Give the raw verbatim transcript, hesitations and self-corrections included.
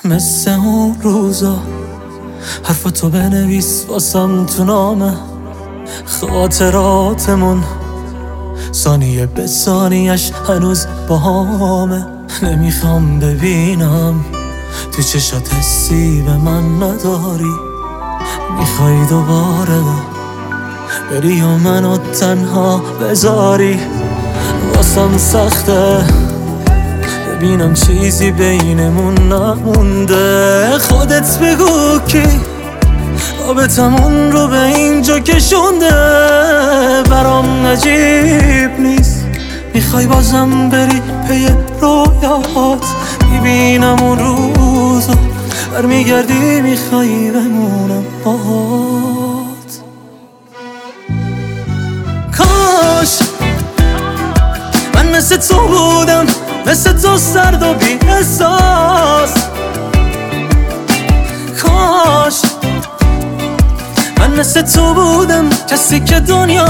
مثل اون روزا حرفتو بنویس واسم تو نامه، خاطراتمون ثانیه به ثانیش هنوز باهامه. نمیخوام ببینم تو چشات حسی به من نداری، میخوای دوباره بری و منو تنها بذاری. واسم سخته ببینم چیزی بینمون نمونده، خودت بگو کی آبتمون رو به اینجا کشونده. برام عجیب نیست میخوای بازم بری پی رویات، میبینم اون روزا برمیگردی میخوای بمونم باهات. کاش من مثل تو بودم، مثل تو سرد و بی احساس. کاش من مثل تو بودم، کسی که دنیا